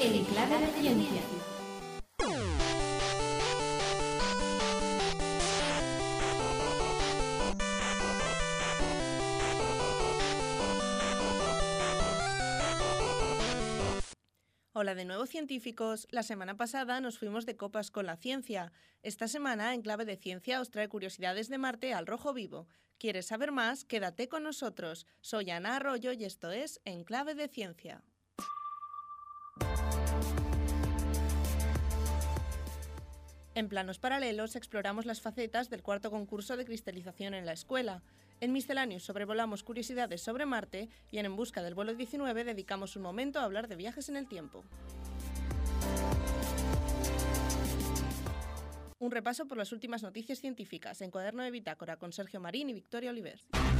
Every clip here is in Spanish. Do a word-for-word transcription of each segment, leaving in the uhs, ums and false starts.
en Clave de Ciencia. Hola de nuevo, científicos. La semana pasada nos fuimos de copas con la ciencia. Esta semana, en Clave de Ciencia, os trae curiosidades de Marte al rojo vivo. ¿Quieres saber más? Quédate con nosotros. Soy Ana Arroyo y esto es En Clave de Ciencia. En planos paralelos exploramos las facetas del cuarto concurso de cristalización en la escuela. En Misceláneos sobrevolamos curiosidades sobre Marte y en En busca del vuelo diecinueve dedicamos un momento a hablar de viajes en el tiempo. Un repaso por las últimas noticias científicas en Cuaderno de Bitácora con Sergio Marín y Victoria Oliver.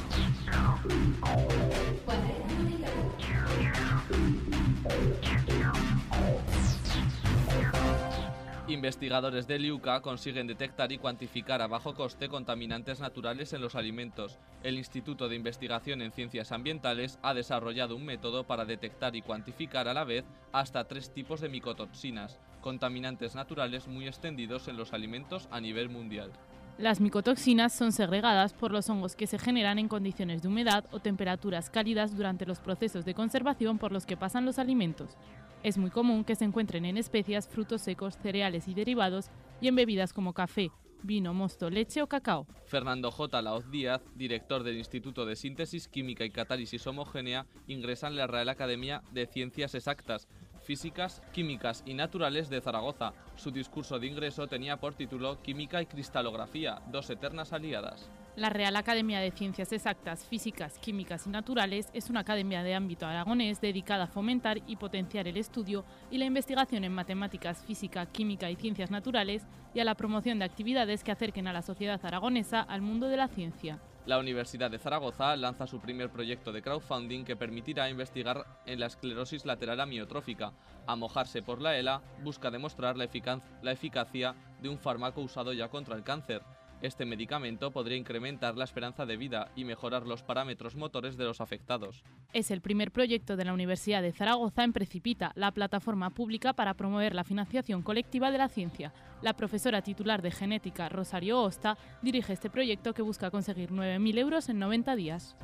Investigadores del I U C A consiguen detectar y cuantificar a bajo coste contaminantes naturales en los alimentos. El Instituto de Investigación en Ciencias Ambientales ha desarrollado un método para detectar y cuantificar a la vez hasta tres tipos de micotoxinas, contaminantes naturales muy extendidos en los alimentos a nivel mundial. Las micotoxinas son segregadas por los hongos que se generan en condiciones de humedad o temperaturas cálidas durante los procesos de conservación por los que pasan los alimentos. Es muy común que se encuentren en especias, frutos secos, cereales y derivados y en bebidas como café, vino, mosto, leche o cacao. Fernando J. Laoz Díaz, director del Instituto de Síntesis Química y Catálisis Homogénea, ingresa en la Real Academia de Ciencias Exactas, Físicas, Químicas y Naturales de Zaragoza. Su discurso de ingreso tenía por título Química y Cristalografía, dos eternas aliadas. La Real Academia de Ciencias Exactas, Físicas, Químicas y Naturales es una academia de ámbito aragonés dedicada a fomentar y potenciar el estudio y la investigación en matemáticas, física, química y ciencias naturales y a la promoción de actividades que acerquen a la sociedad aragonesa al mundo de la ciencia. La Universidad de Zaragoza lanza su primer proyecto de crowdfunding que permitirá investigar en la esclerosis lateral amiotrófica. A mojarse por la ELA busca demostrar la, eficac- la eficacia de un fármaco usado ya contra el cáncer. Este medicamento podría incrementar la esperanza de vida y mejorar los parámetros motores de los afectados. Es el primer proyecto de la Universidad de Zaragoza en Precipita, la plataforma pública para promover la financiación colectiva de la ciencia. La profesora titular de genética, Rosario Osta, dirige este proyecto que busca conseguir nueve mil euros en noventa días.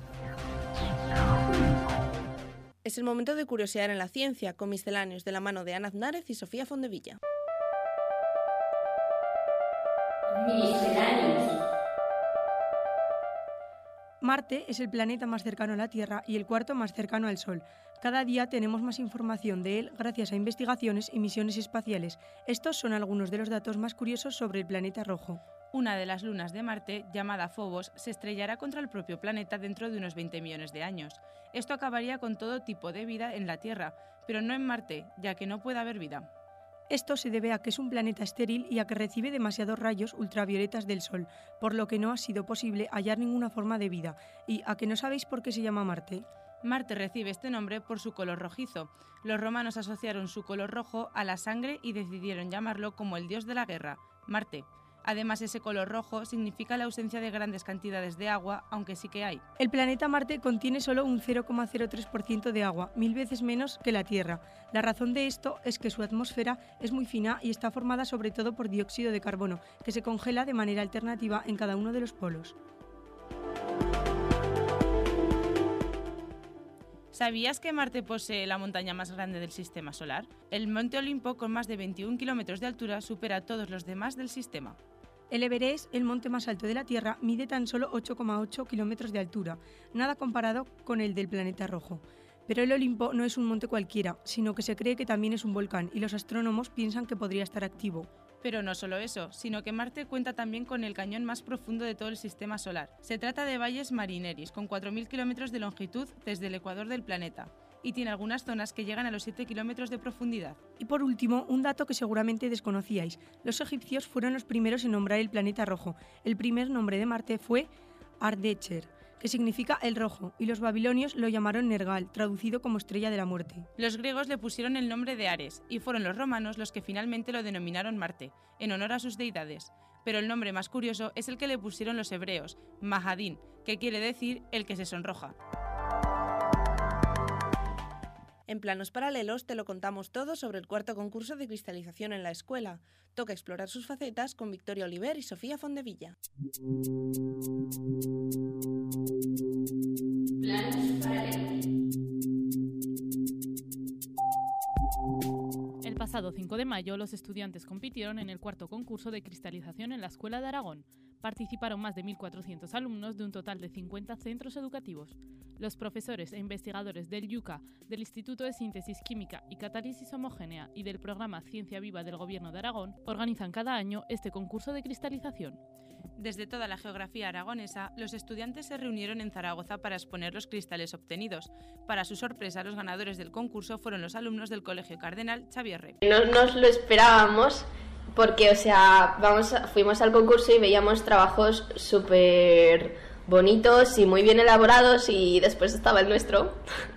Es el momento de curiosidad en la ciencia, con Misceláneos de la mano de Ana Aznárez y Sofía Fondevilla. Misceláneos. Marte es el planeta más cercano a la Tierra y el cuarto más cercano al Sol. Cada día tenemos más información de él gracias a investigaciones y misiones espaciales. Estos son algunos de los datos más curiosos sobre el planeta rojo. Una de las lunas de Marte, llamada Phobos, se estrellará contra el propio planeta dentro de unos veinte millones de años. Esto acabaría con todo tipo de vida en la Tierra, pero no en Marte, ya que no puede haber vida. Esto se debe a que es un planeta estéril y a que recibe demasiados rayos ultravioletas del Sol, por lo que no ha sido posible hallar ninguna forma de vida. ¿Y a que no sabéis por qué se llama Marte? Marte recibe este nombre por su color rojizo. Los romanos asociaron su color rojo a la sangre y decidieron llamarlo como el dios de la guerra, Marte. Además, ese color rojo significa la ausencia de grandes cantidades de agua, aunque sí que hay. El planeta Marte contiene solo un cero coma cero tres por ciento de agua, mil veces menos que la Tierra. La razón de esto es que su atmósfera es muy fina y está formada sobre todo por dióxido de carbono, que se congela de manera alternativa en cada uno de los polos. ¿Sabías que Marte posee la montaña más grande del Sistema Solar? El Monte Olimpo, con más de veintiún kilómetros de altura, supera a todos los demás del sistema. El Everest, el monte más alto de la Tierra, mide tan solo ocho coma ocho kilómetros de altura, nada comparado con el del planeta rojo. Pero el Olimpo no es un monte cualquiera, sino que se cree que también es un volcán y los astrónomos piensan que podría estar activo. Pero no solo eso, sino que Marte cuenta también con el cañón más profundo de todo el Sistema Solar. Se trata de Valles Marineris, con cuatro mil kilómetros de longitud desde el ecuador del planeta, y tiene algunas zonas que llegan a los siete kilómetros de profundidad. Y por último, un dato que seguramente desconocíais. Los egipcios fueron los primeros en nombrar el planeta rojo. El primer nombre de Marte fue Ardeshir, que significa el rojo, y los babilonios lo llamaron Nergal, traducido como estrella de la muerte. Los griegos le pusieron el nombre de Ares, y fueron los romanos los que finalmente lo denominaron Marte, en honor a sus deidades. Pero el nombre más curioso es el que le pusieron los hebreos, Mahadín, que quiere decir el que se sonroja. En Planos Paralelos te lo contamos todo sobre el cuarto concurso de cristalización en la escuela. Toca explorar sus facetas con Victoria Oliver y Sofía Fondevilla. Planos Paralelos. El pasado cinco de mayo, los estudiantes compitieron en el cuarto concurso de cristalización en la Escuela de Aragón. Participaron más de mil cuatrocientos alumnos de un total de cincuenta centros educativos. Los profesores e investigadores del IUCA, del Instituto de Síntesis Química y Catálisis Homogénea y del programa Ciencia Viva del Gobierno de Aragón organizan cada año este concurso de cristalización. Desde toda la geografía aragonesa, los estudiantes se reunieron en Zaragoza para exponer los cristales obtenidos. Para su sorpresa, los ganadores del concurso fueron los alumnos del Colegio Cardenal Xavierre. No nos lo esperábamos porque, o sea, vamos, fuimos al concurso y veíamos trabajos súper bonitos y muy bien elaborados y después estaba el nuestro.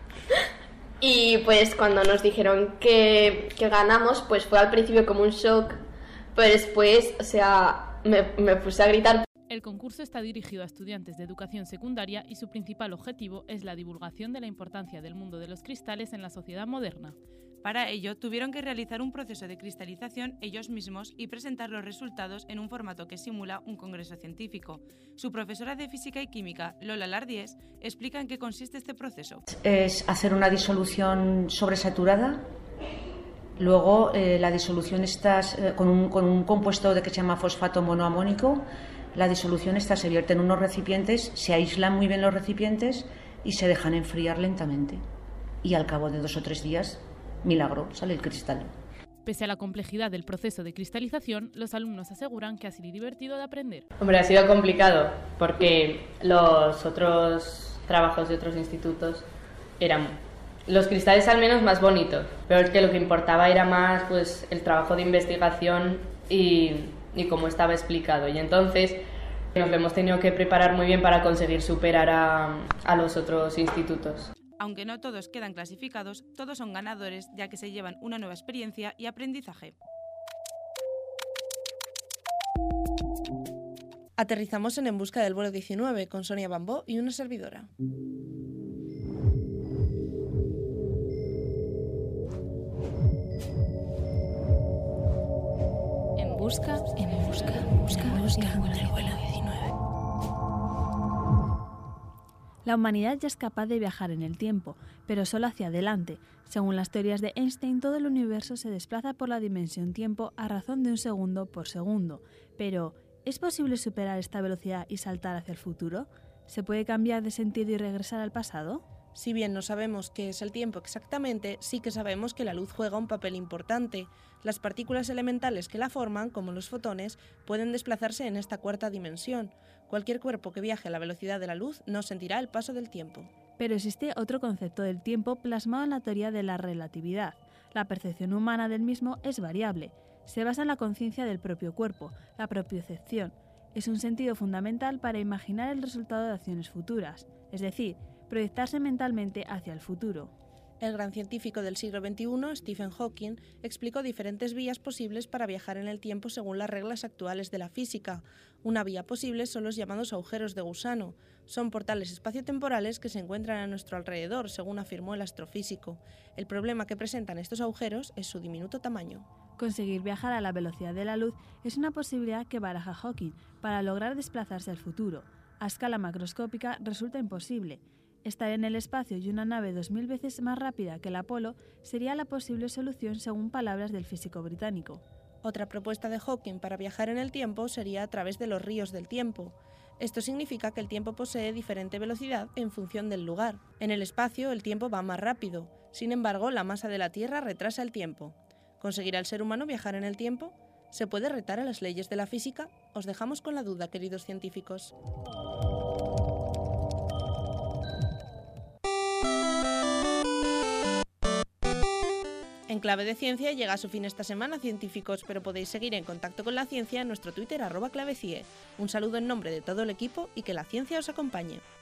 Y pues cuando nos dijeron que, que ganamos, pues fue al principio como un shock, pero después, o sea... Me, me puse a gritar. El concurso está dirigido a estudiantes de educación secundaria y su principal objetivo es la divulgación de la importancia del mundo de los cristales en la sociedad moderna. Para ello, tuvieron que realizar un proceso de cristalización ellos mismos y presentar los resultados en un formato que simula un congreso científico. Su profesora de Física y Química, Lola Lardies, explica en qué consiste este proceso. Es hacer una disolución sobresaturada. Luego eh, la disolución está eh, con, un, con un compuesto de que se llama fosfato monoamónico. La disolución esta se vierte en unos recipientes, se aíslan muy bien los recipientes y se dejan enfriar lentamente. Y al cabo de dos o tres días, milagro, sale el cristal. Pese a la complejidad del proceso de cristalización, los alumnos aseguran que ha sido divertido de aprender. Hombre, ha sido complicado porque los otros trabajos de otros institutos eran... los cristales al menos más bonitos, pero es que lo que importaba era más pues el trabajo de investigación y, y cómo estaba explicado. Y entonces nos lo hemos tenido que preparar muy bien para conseguir superar a, a los otros institutos. Aunque no todos quedan clasificados, todos son ganadores ya que se llevan una nueva experiencia y aprendizaje. Aterrizamos en En Busca del Vuelo diecinueve con Sonia Bambó y una servidora. En busca, en busca, en busca, en busca del vuelo diecinueve. La humanidad ya es capaz de viajar en el tiempo, pero solo hacia adelante. Según las teorías de Einstein, todo el universo se desplaza por la dimensión tiempo a razón de un segundo por segundo. Pero, ¿es posible superar esta velocidad y saltar hacia el futuro? ¿Se puede cambiar de sentido y regresar al pasado? Si bien no sabemos qué es el tiempo exactamente, sí que sabemos que la luz juega un papel importante. Las partículas elementales que la forman, como los fotones, pueden desplazarse en esta cuarta dimensión. Cualquier cuerpo que viaje a la velocidad de la luz no sentirá el paso del tiempo. Pero existe otro concepto del tiempo plasmado en la teoría de la relatividad. La percepción humana del mismo es variable. Se basa en la conciencia del propio cuerpo, la propiocepción. Es un sentido fundamental para imaginar el resultado de acciones futuras, es decir, proyectarse mentalmente hacia el futuro. El gran científico del siglo veintiuno, Stephen Hawking, explicó diferentes vías posibles para viajar en el tiempo según las reglas actuales de la física. Una vía posible son los llamados agujeros de gusano. Son portales espaciotemporales que se encuentran a nuestro alrededor, según afirmó el astrofísico. El problema que presentan estos agujeros es su diminuto tamaño. Conseguir viajar a la velocidad de la luz es una posibilidad que baraja Hawking para lograr desplazarse al futuro. A escala macroscópica resulta imposible. Estar en el espacio y una nave dos mil veces más rápida que el Apolo sería la posible solución según palabras del físico británico. Otra propuesta de Hawking para viajar en el tiempo sería a través de los ríos del tiempo. Esto significa que el tiempo posee diferente velocidad en función del lugar. En el espacio el tiempo va más rápido, sin embargo la masa de la Tierra retrasa el tiempo. ¿Conseguirá el ser humano viajar en el tiempo? ¿Se puede retar a las leyes de la física? Os dejamos con la duda, queridos científicos. En Clave de Ciencia llega a su fin esta semana, científicos, pero podéis seguir en contacto con la ciencia en nuestro Twitter arroba clavecie. Un saludo en nombre de todo el equipo y que la ciencia os acompañe.